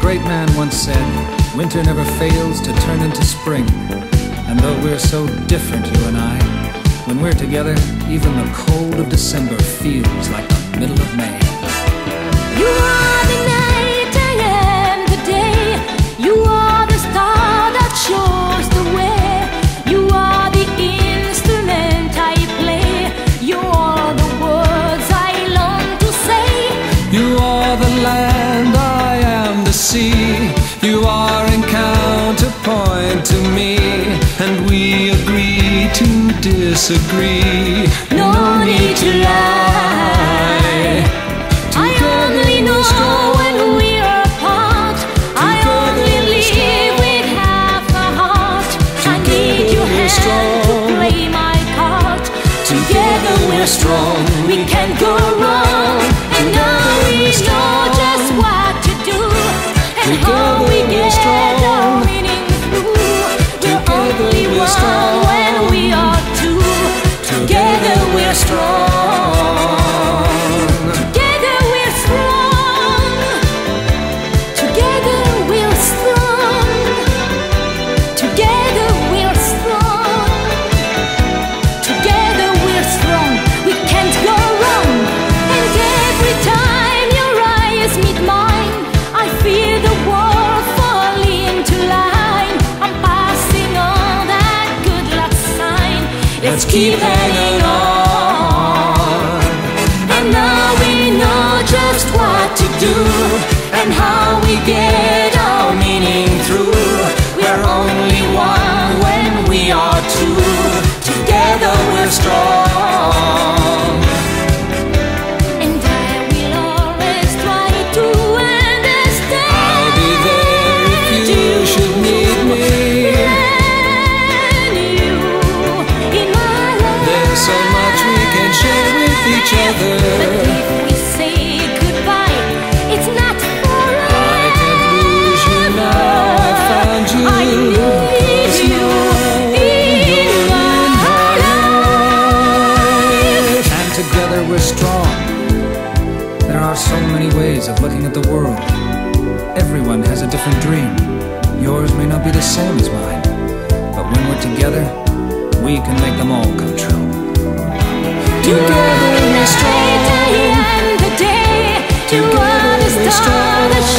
great man once said, winter never fails to turn into spring. And though we're so different, you and I, when we're together, even the cold of December feels like the middle of May. You are the night, I am the day. You are the star that shows the way. You are the instrument I play. You are the words I long to say. You are the land, I am the sea. You are in counterpoint to me, and we agree to disagree. No need to lie. I only know when we're apart. I only live with half a heart. I need your hand to play my part. Together we're strong, we can't go wrong. And now we know just what to do, and how we get our meaning through. We're only one when we are two. Together we're strong. Together we're strong. Together we're strong. Together we're strong. Together we're strong. We can't go wrong. And every time your eyes meet mine, I feel the world fall into line. I'm passing on that good luck sign. Let's keep hanging on. And now we know just what to do, and how we get our meaning through. We're only one when we are two. Together we're strong. And I will always try to understand. I'll be there if you should need me. And you in my life. There's so much we can share with each other. But if we say goodbye, it's not forever. I can't lose you now, I found you. I need 'Cause you now in my life. and together we're strong. There are so many ways of looking at the world. Everyone has a different dream. Yours may not be the same as mine, but when we're together, we can make them all come true. You are the night, I am the day. You are the star that